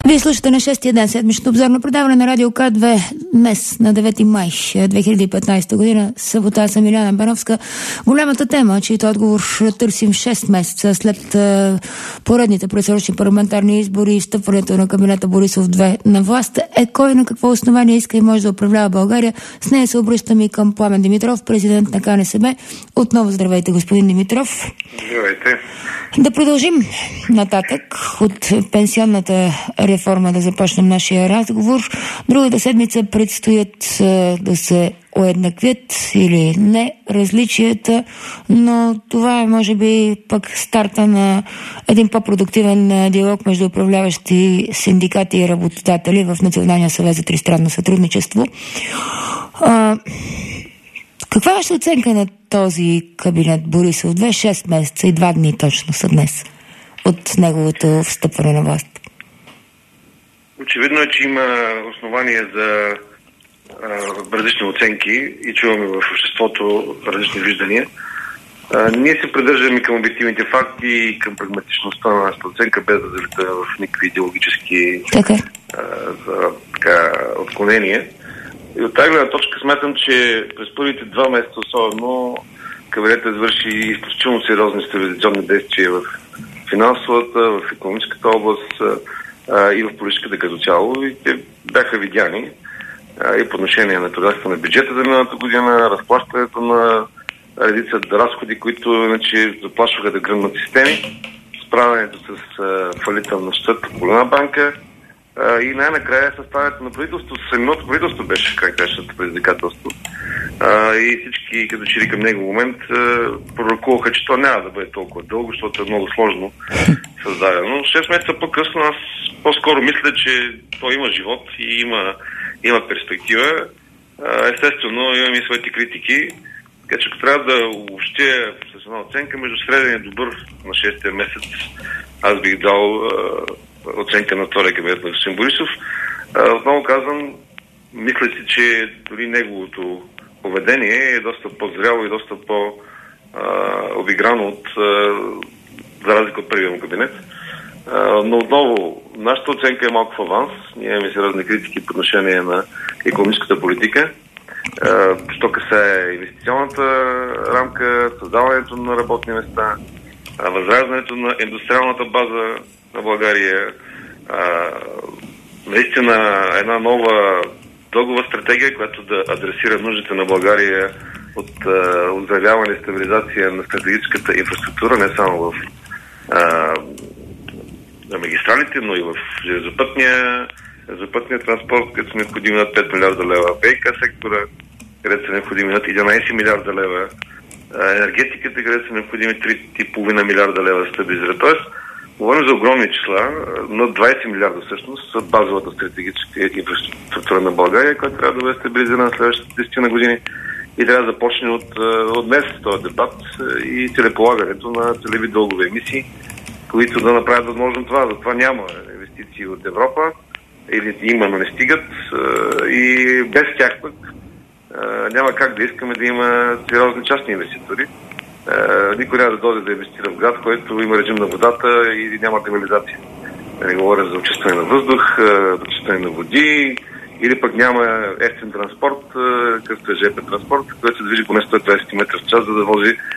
Вие слушате на 6-я ден седмично обзорно предаване на Радио К2 днес, на 9 май 2015 година. Събота, аз съм Илияна Бановска. Голямата тема, чието отговор търсим 6 месеца след поредните предсрочни парламентарни избори и встъпването на кабинета Борисов 2 на власт, е кой на какво основание иска и може да управлява България. С нея се обръщаме и към Пламен Димитров, президент на КНСБ. Отново здравейте, господин Димитров. Здравейте. Да продължим нататък от пенсионната реформа, да започнем нашия разговор. Другата седмица предстоят да се уеднаквят или не различията, но това е може би пък старта на един по-продуктивен диалог между управляващи синдикати и работодатели в Националния съвет за тристранно сътрудничество. Каква е ваша оценка на този кабинет Борисов 2? 6 месеца и 2 дни точно са днес от неговото встъпване на власт. Очевидно е, че има основания за различни оценки и чуваме в обществото различни виждания. Ние се придържаме към обективните факти и към прагматичността на нашата оценка, без да залита в никакви идеологически отклонения. И от тази гледна точка смятам, че през първите 2 месеца особено кабинетът извърши изключително сериозни стабилизационни действия в финансовата, в икономическата област и в политиката като цяло. И те бяха видяни и по отношение на трудовата на бюджета за миналата година, разплащането на редица разходи, които иначе заплашваха да гръмнат системи, справянето с фалита на Щата банка, и най-накрая съставянето на правителство. Самото правителство беше крайкащото предизвикателство. И всички, като че ли към него момент, пророкуваха, че то няма да бъде толкова дълго, защото е много сложно създадено. 6 месеца по-късно аз по-скоро мисля, че то има живот и има перспектива. Естествено, имам и своите критики. Така че ако трябва да обобщя с една оценка между среден и добър на 6-я месец, аз бих дал оценка на втория кабинет на господин Борисов. Отново казвам, мисля си, че дори неговото поведение е доста по-зряло и доста по-обиграно за разлика от първия му кабинет. Но отново, нашата оценка е малко в аванс. Ние имаме сериозни критики по отношение на икономическата политика. Що касае инвестиционната рамка, създаването на работни места, възраждането на индустриалната база на България, наистина една нова дългова стратегия, която да адресира нуждите на България от оздравяване и стабилизация на стратегическата инфраструктура, не само в магистралите, но и в железопътния транспорт, където са необходими над 5 милиарда лева, ВиК сектора, където са необходими над 11 милиарда лева, енергетиката, където са необходими 3,5 милиарда лева за стабилизация. Тоест, говорим за огромни числа, над 20 милиарда всъщност са базовата стратегическа инфраструктура на България, която трябва да бъде стабилизирана на следващите 10 години и трябва да започне от днес този дебат и целеполагането на целеви дългови емисии, които да направят възможно това. Затова няма инвестиции от Европа, или има, но не стигат, и без тях пък няма как да искаме да има сериозни частни инвеститори. Никой няма да дойде да инвестира в град, който има режим на водата и няма канализация. Не говоря за очистване на въздух, очистване на води, или пък няма ефтин транспорт, какъвто е ЖП транспорт, който се движи поне 120 метра в час, за да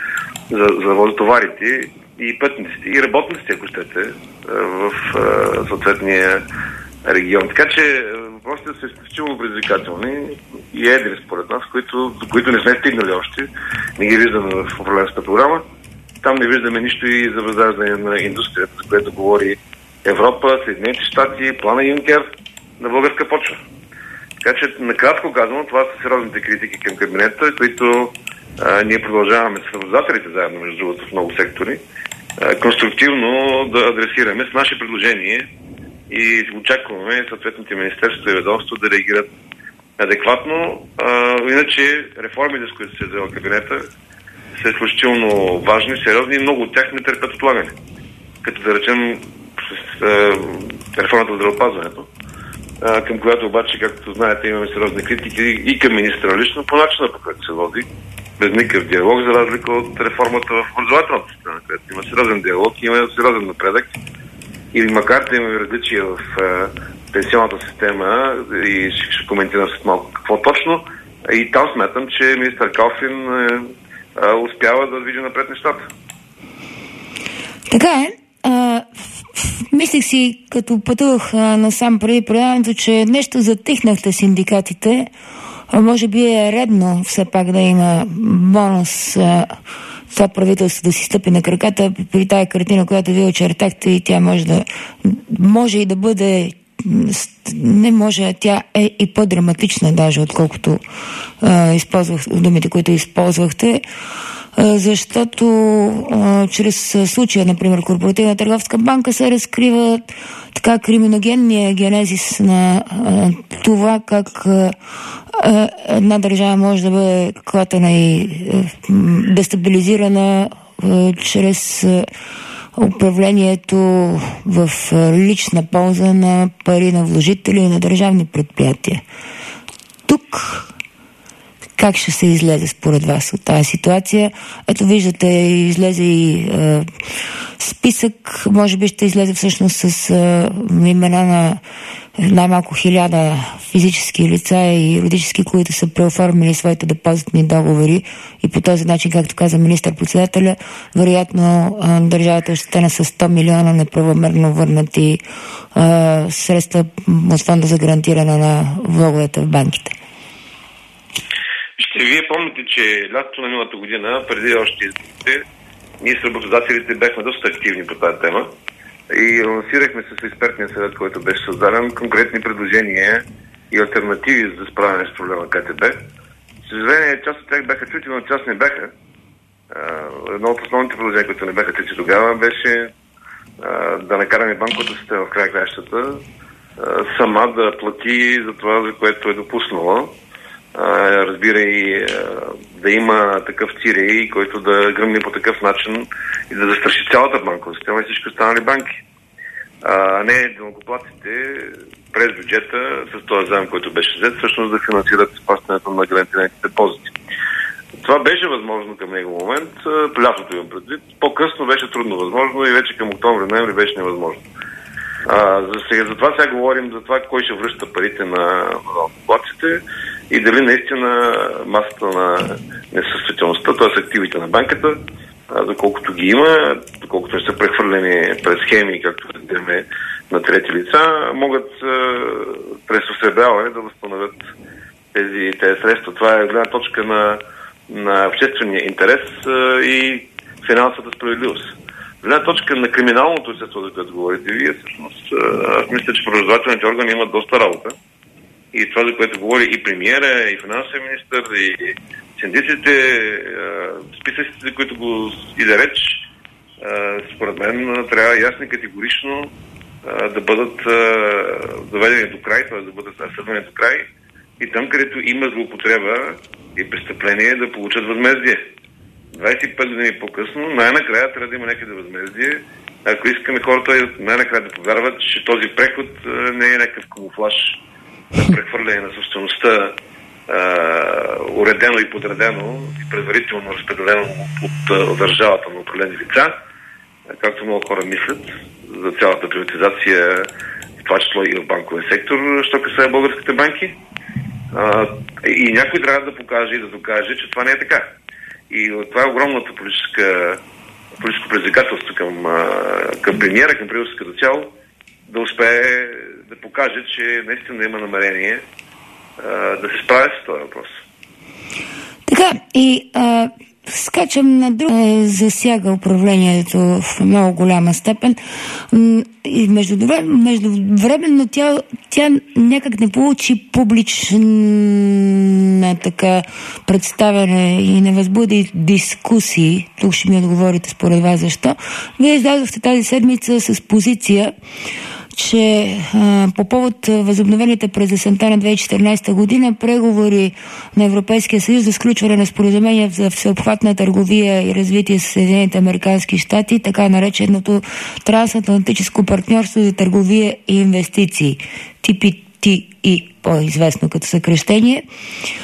вози товарите и пътниците, и работниците, ако щете, в съответния регион. Така че въпросите са изключително предизвикателни и едри според нас, до които не сме стигнали още. Не ги виждаме в управленската програма. Там не виждаме нищо и за възраждане на индустрията, за което говори Европа, Съединените щати, плана Юнкер на българска почва. Така че, накратко казано, това са сериозните критики към кабинета, които ние продължаваме с работодателите заедно, между другото, в много сектори, конструктивно да адресираме с наши предложения и очакваме съответните министерства и ведомства да реагират адекватно. Иначе реформите, с които се взема кабинета, са изключително важни, сериозни и много от тях не търпят отлагане. Като да речем реформата в здравеопазването, към която обаче, както знаете, имаме сериозни критики и към министра лично по начина, по който се води, без никакъв диалог, за разлика от реформата в образователната система, където има сериозен диалог и има сериозен напредък. И макар да имаме различия в пенсионната система, и ще коментирам след малко какво точно, и там смятам, че министър Калфин успява да движи напред нещата. Така е. Мислих си, като пътувах насам преди предаването, че нещо затихнахте синдикатите. Може би е редно все пак да има бонус това правителство да си стъпи на краката при тая картина, която вие очертахте, и тя може и да бъде, не може, тя е и по-драматична даже, отколкото използвах думите, които използвахте, защото чрез случая, например, Корпоративна търговска банка се разкрива така криминогенния генезис на това как една държава може да бъде клатена и дестабилизирана чрез управлението в лична полза на пари на вложители и на държавни предприятия. Тук как ще се излезе според вас от тази ситуация? Ето виждате, излезе и списък, може би ще излезе всъщност с имена на най-малко 1000 физически лица и юридически, които са преоформили своите депозитни договори, и по този начин, както каза министър-председателя, вероятно държавата ще стане с 100 милиона неправомерно върнати средства от фонда за гарантиране на влоговете в банките. Вие помните, че лятото на миналата година, преди още изборите, ние с работодателите бяхме доста активни по тази тема и лансирахме с експертния съвет, който беше създаден, конкретни предложения и алтернативи за справяне с проблема КТБ. За съжаление, част от тях бяха чути, но част не бяха. Едно от основните предложения, които не бяха чути тогава, беше да накараме банковата система в края краищата сама да плати за това, за което е допуснала. Разбира и да има такъв цирей, който да гръмне по такъв начин и да застраши цялата банкова система и всички останали банки. А не данъкоплатците през бюджета с този заем, който беше взет, всъщност да финансират изплащането на гарантираните депозити. Това беше възможно към него момент, лятото имам предвид. По-късно беше трудно възможно и вече към октомври-ноември беше невъзможно. Затова сега говорим за това кой ще връща парите на данъкоплатците и дали наистина масата на несъстоятелността, т.е. активите на банката, доколкото ги има, доколкото не са прехвърлени през схеми, както видиме на трети лица, могат през осребряване да възстановят тези средства. Това е гледна точка на обществения интерес и финансовата справедливост. Гледна точка на криминалното естество, за което говорите вие, всъщност аз мисля, че правоохранителните органи имат доста работа. И това, за което говори и премиера, и финансовия министър, и синдиците, списъците, за които го иде реч, според мен трябва ясно и категорично да бъдат доведени до край, т.е. да бъдат разследвани до край, и там, където има злоупотреба и престъпление, да получат възмездие. 25 години по-късно, най-накрая трябва да има някъде възмездие, ако искаме хората най-накрая да повярват, че този преход не е някакъв камуфлаж за прехвърляне на собствеността, уредено и подредено и предварително разпределено от държавата на определени лица, както много хора мислят за цялата приватизация, в това число и в банковия сектор, що касае българските банки. И някой трябва да покаже и да докаже, че това не е така. И това е огромното политическо предизвикателство към премиера, към правителството като цяло, да успее да покаже, че наистина има намерение да се справя с този въпрос. Така, и скачам на друг, засяга управлението в много голяма степен. И междувременно тя някак не получи публична така представяне и не възбуди дискусии. Тук ще ми отговорите според вас защо. Вие издадохте тази седмица с позиция, че по повод възобновените през есента на 2014 година преговори на Европейския съюз за сключване на споразумение за всеобхватна търговия и развитие с Съединените американски щати, така нареченото трансатлантическо партньорство за търговия и инвестиции, TPTI, по-известно като съкръщение.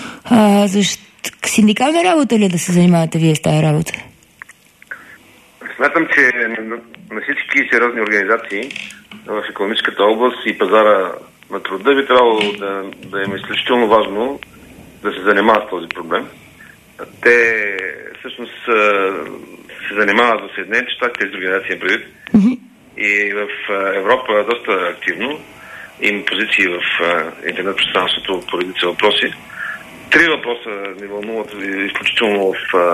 Синдикална работа ли да се занимавате вие с тази работа? Смятам, че на всички сериозни организации в икономическата област и пазара на труда би трябвало да им е изключително важно да се занимават с този проблем. Те всъщност се занимават в Съединените щати, тези организации предвид. И в Европа доста активно. Има позиции в интернет пространството по редица въпроси. 3 въпроса ни вълнуват изключително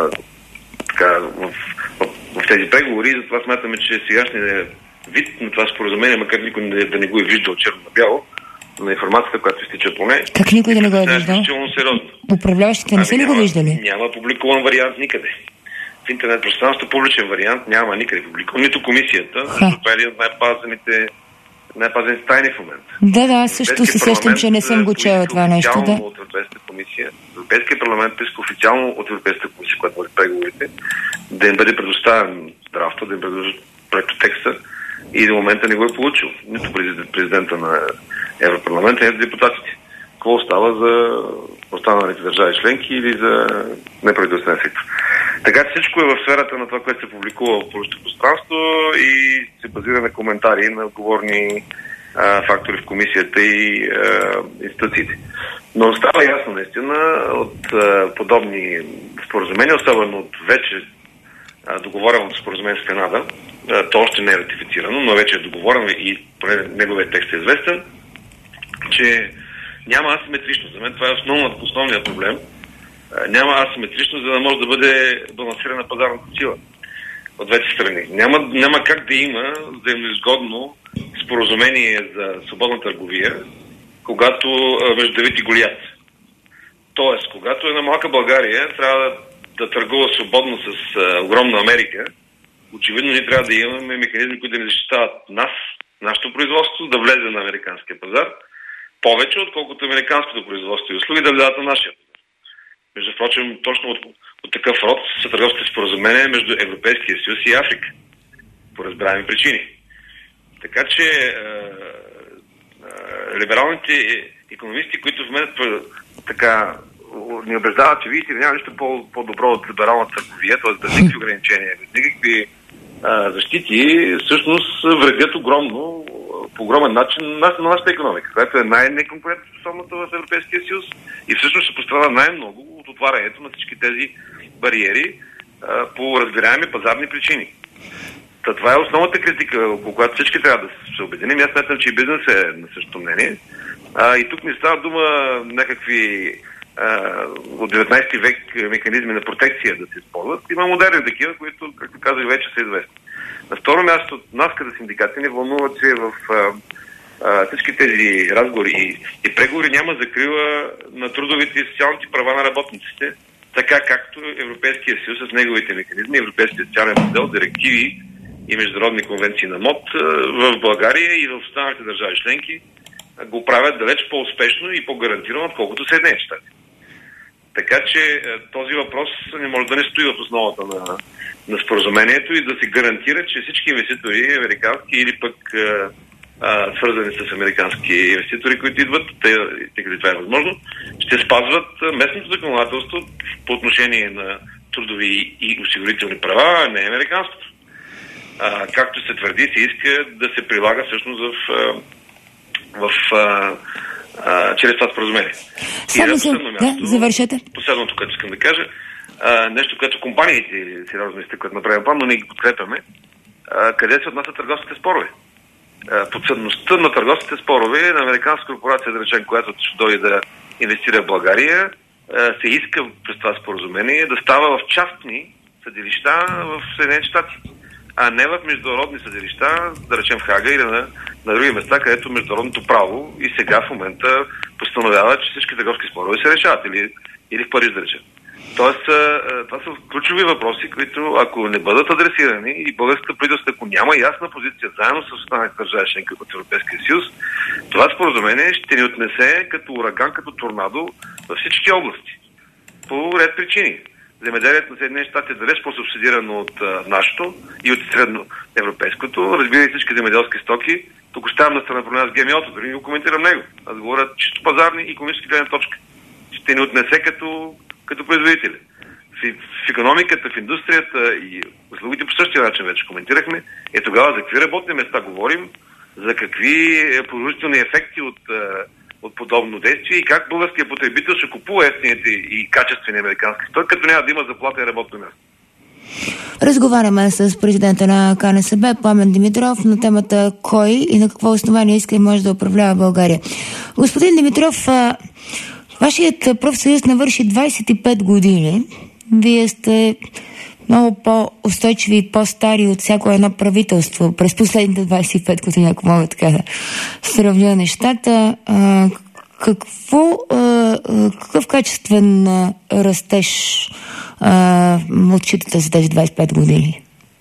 в тези преговори и затова смятаме, че сегашният вид на това споразумение, макар никой да не го е виждал черно на бяло, на информацията, която изтича по нея. Как никой да не го е виждал? Сериозно. Управляващите не са ли го виждали? Няма публикуван вариант никъде. В интернет пространството публичен вариант няма никъде публикуван. Нито комисията, защото това е един от най-пазените тайни в момента. Да, също се сещам, че не съм го чела това нещо. Да. От Европейската комисия, Европейския парламент поиска официално от Европейската комисия, която води преговорите, да им бъде предоставен драфта, да им предоставят проектотекста и до момента не го е получил. Нито президента на Европарламента, нито депутатите. Какво остава за останалите държави членки или за неправителствен сектор. Така че всичко е в сферата на това, което се публикува в публичното пространство и се базира на коментари на отговорни фактори в комисията и институциите. Но става ясно наистина от подобни споразумения, особено от вече договореното споразумение с Канада, то още не е ратифицирано, но вече е договорено и поне неговият текст е известен, че няма асиметричност. За мен това е основният проблем. Няма асиметричност, за да може да бъде балансирана пазарната сила от двете страни. Няма как да има взаимоизгодно споразумение за свободна търговия, когато между Давид и Голиат. Тоест, когато една малка България трябва да търгува свободно с огромна Америка, очевидно ние трябва да имаме механизми, които да ни защитават нас, нашето производство, да влезе на американския пазар, повече, отколкото американското производство и услуги да влязат на нашия пазар. Между прочим, точно от такъв род са търговските споразумения между Европейския съюз и Африка. По разбираеми причини. Така че либералните икономисти, които в мен така ни убеждават, че видите, няма нищо по-добро от либерална търговия, т.е. без никакви ограничения, без никакви защити, всъщност вредят огромно, по огромен начин на нашата икономика, която е най-неконкурентоспособната в Европейския съюз и всъщност ще пострада най-много от отварянето на всички тези бариери по разбираеми пазарни причини. Това е основната критика, около която всички трябва да се обединим. Аз смятам, че и бизнес е на същото мнение. И тук не става дума някакви от 19 век механизми на протекция да се използват. Има модерни такива, които, както казах, вече са известни. На второ място, нас като синдикати не вълнува, че в всички тези разговори и преговори няма закрила на трудовите и социалните права на работниците, така както Европейския съюз с неговите механизми, Европейския социален модел, директиви и международни конвенции на МОД в България и в останалите държави членки го правят далеч по-успешно и по-гарантирано, отколкото Съединените щати. Така че този въпрос не може да не стои в основата на споразумението и да се гарантира, че всички инвеститори, американски или пък свързани с американски инвеститори, които идват, тъй като това е възможно, ще спазват местното законодателство по отношение на трудови и осигурителни права, а не американското. Както се твърди, се иска да се прилага всъщност чрез това споразумение. Завършете. Последното, което искам да кажа, нещо, което компаниите сериозно изтъкват на правен план, но ние ги подкрепяме, къде се отнасят търговските спорове. Подсъдността на търговските спорове на американска корпорация, да речем, която ще дойде да инвестира в България, се иска през това споразумение да става в частни съдилища в Съединените щати, а не в международни съдилища, да речем в Хага или на други места, където международното право и сега в момента постановява, че всички търговски спорове се решават или в Париж, да речем. Тоест, това са ключови въпроси, които ако не бъдат адресирани и българската правителство, ако няма ясна позиция заедно с останалите държави членки от Европейския съюз, това споразумение ще ни отнесе като ураган, като торнадо във всички области. По ред причини. Земеделието на Съединените щати е далеч по-субсидирано от нашето и от средноевропейското. Разбира и всички земеделски стоки. Тук оставям на страна проблема с ГМО-то, дори не го коментирам него. Аз говоря чисто пазарни и икономически гледна точка. Ще ни отнесе като производители. в икономиката, в индустрията и услугите по същия начин вече коментирахме, тогава за какви работни места говорим, за какви положителни ефекти от подобно действие и как българският потребител ще купува евтините и качествени американски стоки, като няма да има заплата и работно място. Разговаряме с президента на КНСБ Пламен Димитров на темата кой и на какво основание иска и може да управлява България. Господин Димитров, вашият профсъюз навърши 25 години. Вие сте много по-устойчиви и по-стари от всяко едно правителство през последните 25 години, ако мога така да сравня нещата. Какъв качествен растеж отчитате за тези 25 години?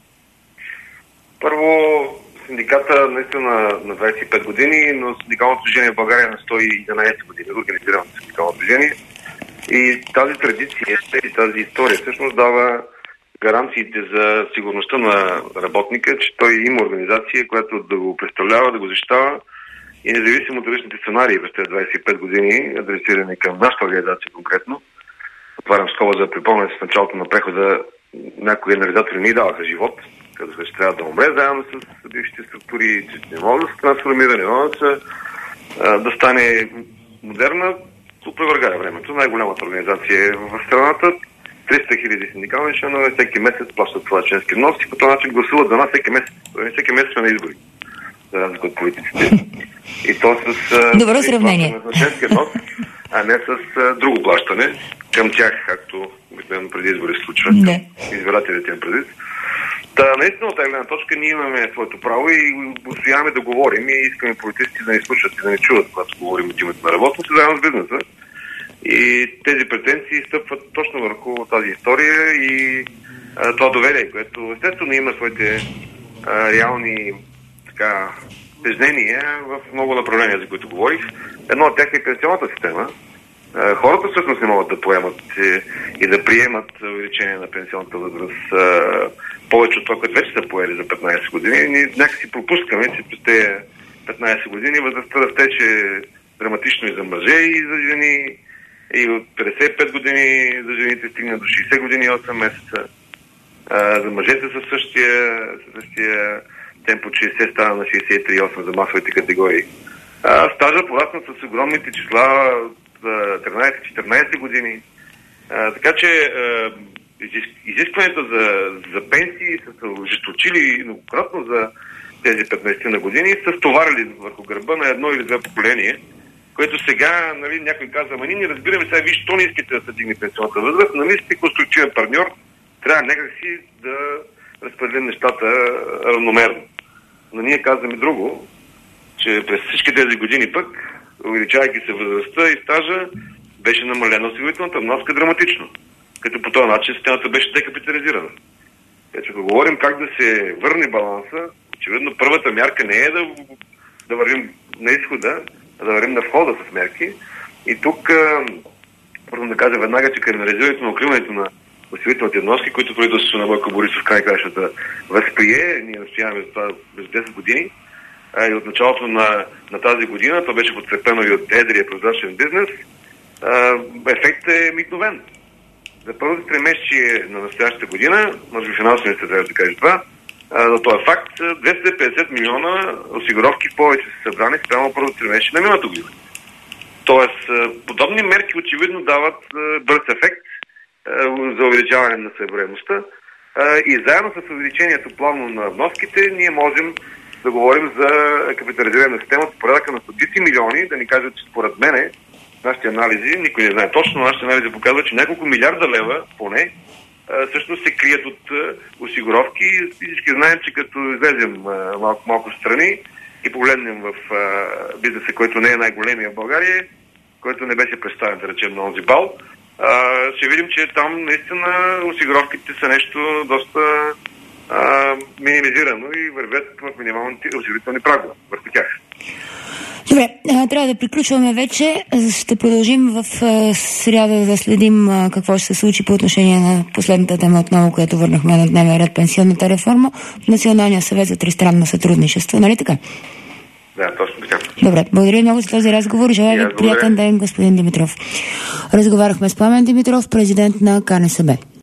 Първо, синдиката наистина на 25 години, но синдикалното движение в България на 111 години, организирано синдикално движение. И тази традиция и тази история всъщност дава гаранциите за сигурността на работника, че той има организация, която да го представлява, да го защитава и независимо от различните сценарии през тези 25 години, адресирани към нашата организация конкретно. Отварям скоба за припомня с началото на прехода, някои анализатори ни даваха живот, казаха, че трябва да умре заедно с бившите структури, че не могат да се трансформира, не могат да стане модерна, опровергава времето. Най-голямата организация е в страната. 300 хиляди синдикални членове всеки месец плащат това членски внос и по този начин гласуват за нас всеки месец. Всеки месец сме на избори, за разлика от политиците. И то с добро сравнение на членския внос, а не с друго плащане към тях, както обикновено преди избори се случва. Избирателите им предвид. Наистина от тази гледна точка ние имаме своето право и устояваме да говорим и искаме политиците да ни слушат и да ни чуват, когато говорим от името на работниците, заедно с бизнеса. И тези претенции стъпват точно върху тази история и това доверие, което естествено има своите реални тежнения в много направления, за които говорих. Едно от тях е пенсионната система. Хората всъщност не могат да поемат и да приемат увеличение на пенсионната възраст повече от това, което вече са поели за 15 години. Ние някакси пропускаме, че през тези 15 години възрастта растеше драматично и за мъже, и за жени, и от 55 години за жените стигна до 60 години и 8 месеца. За мъжете със същия темпо 60 стана на 63,8 за масовите категории. Стажа порасна с огромните числа от 13-14 години. Така че изискването за пенсии са се ожесточили многократно за тези 15 на години и са стоварили върху гърба на едно или две поколение, което сега, някой казва, ние не разбираме сега, виж, що не искате да се дигне пенсионната възраст, сте конструктивен партньор, трябва някакси да разпределим нещата равномерно. Но ние казваме друго, че през всички тези години пък, увеличавайки се възрастта и стажа, беше намалена осигурителната вноска драматично. Като по този начин системата беше декапитализирана. Така че ако говорим как да се върне баланса, очевидно първата мярка не е да вървим на изхода, а да вървим на входа с мерки. И тук, първо да кажа веднага, че криминализирането на укриването на осигурителните вноски, които правителството на Бойко Борисов в край-кращата възприе, ние настояваме за това през 10 години, и от началото на тази година, това беше подкрепено и от едрия прозрачен бизнес, ефектът е мигновен. За първото тримесечие на настоящата година, може би финансовия министър трябва да каже това, но това е факт, 250 милиона осигуровки повече са събрани спрямо първото тримесечие на миналата година. Тоест, подобни мерки очевидно дават бърз ефект за увеличаване на събираемостта и заедно с увеличението плавно на вноските, ние можем да говорим за капитализиране на системата в порядъка на стотици милиони, да ни кажат, че според мене, нашите анализи, никой не знае точно, но нашите анализи показват, че няколко милиарда лева, поне, всъщност се крият от осигуровки. Всички знаем, че като излезем малко страни и погледнем в бизнеса, който не е най-големия в България, който не беше представен, да речем, на онзи бал, ще видим, че там наистина осигуровките са нещо доста минимизирано и вървят в минималните осигурителни прагове върху тях. Добре, трябва да приключваме вече. Ще продължим в сряда да следим какво ще се случи по отношение на последната тема отново, която върнахме на дневен ред, пенсионната реформа в Националния съвет за тристранно сътрудничество. Нали така? Да, точно така. Добре, благодаря много за този разговор. Желая ви приятен ден, господин Димитров. Разговаряхме с Пламен Димитров, президент на КНСБ.